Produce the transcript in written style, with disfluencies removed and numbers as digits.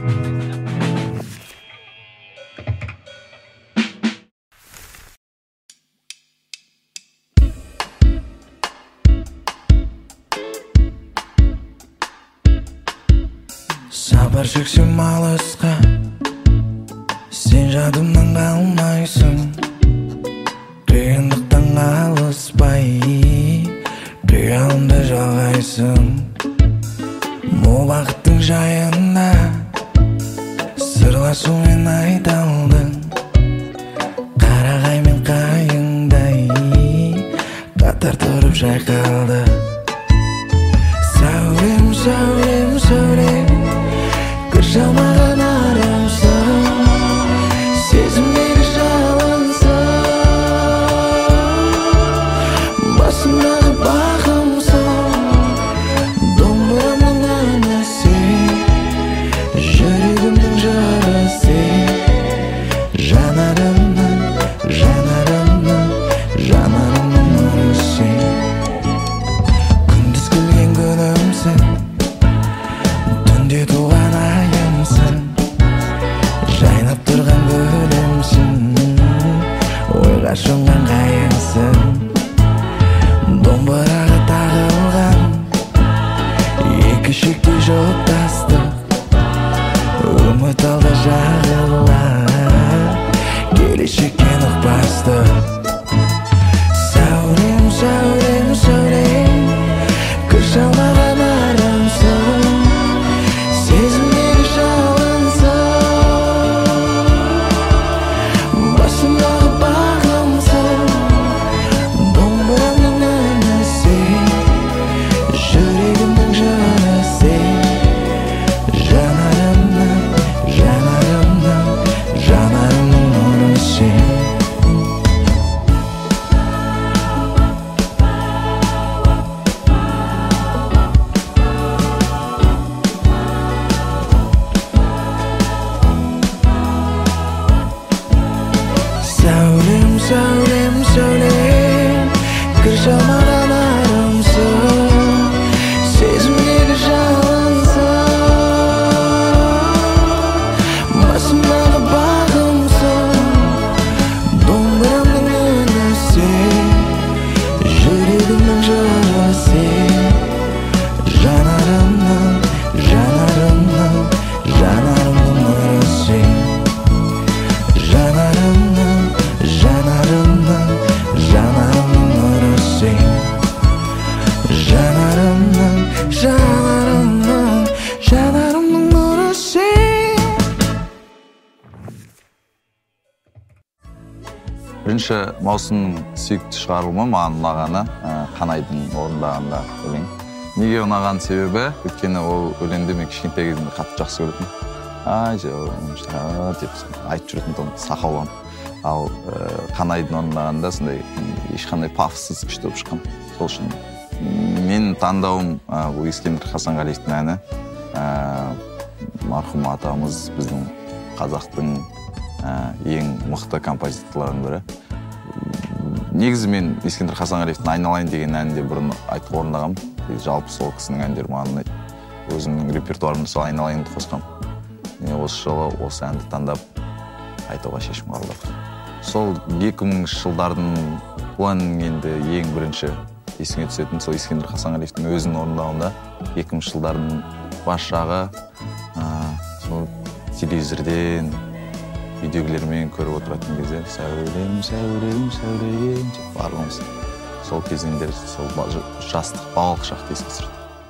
Сапар шексем алысқа, сен жадымнан қалмайсың. Қиындықтан қалыспай, қиялымда жалғайсың. Мол бақыттың жайында сырласумен айта алдың. Қарағай мен қайыңдай қатар тұрып жайқалды. Сәулем, сәулем, сәулем, кір жалмаған арамсың, сезімдегі жалынсың, басымдағы бағымсың, домбырамның әні сен, жүрегімнің жыры сен, жанарымның, жанарымның, жанарымның нұры сен. Күндіз күлген күнімсің, түнде туған айымсың, жайнап тұрған гүлімсің, ойға шомған қайыңсың. Домбыраға тағылған екі шекте жоқтастық, үміт алда жағылар, келешектен ұқпастық. Сәулем, сәулем, сәулем, кір жалмаған арымсың, сезімдегі жалынсың, басымдағы бағымсың, домбырамның әні сен, жүрегімнің жыры сен, жанарымның, жанарымның, жанарымның нұры сен. Сәулем, сәулем, сәулем, кір жалмаған арымсың, сезімдегі жалынсың, басымдағы бағымсың, домбырамның үні сен, жүрегімнің жыры сен, жанарымның, жанарымның, жанарымның нұры сен. Жанарымның, жанарымның, жанарымның нұры сен. Жанарымның, жанарымның, жанарымның нұры сен. Бірінші маусымның сүйікті шығарылымы маған ұнағаны Қанайдың орындағанда өлең. Неге ұнаған себебі, өйткені ол өлеңді мен кішкентай кезімде қатты жақсы көретін. Деп айтып жүретін сақаулан. Ал Қанайдың орындағанда сондай ешқандай пафоссыз күшті болып шыққан. Сол үшін менің таңдауым бұл Ескендір Хасанғалиевтің әні. Марқұм атамыз біздің қазақтың ең мықты композиторларының бірі. Негізі мен Ескендір Хасанғалиевтің «Айналайын» деген әнінде бұрын айтып орындағам. Жалпы сол кісінің әндері маған ұнайды. Өзімнің репертуарымда сол «Айналайынды» қосқам. Осы жылы осы әнді таңдап айтуға шешім қабылдадым. Сол 2000 жылдардың бұл әннің енді ең бірінші есіңе түсетін сол Ескендір Хасанғалиевтің өзінің орындауында 2000 жылдардың бас жағы сол телевизорден үйдегілермен көріп отыратын кезде сәулем, сәулем, сәулем деп барлығымыз сол кезеңдер сол жастық балалық шақты еске түсірді.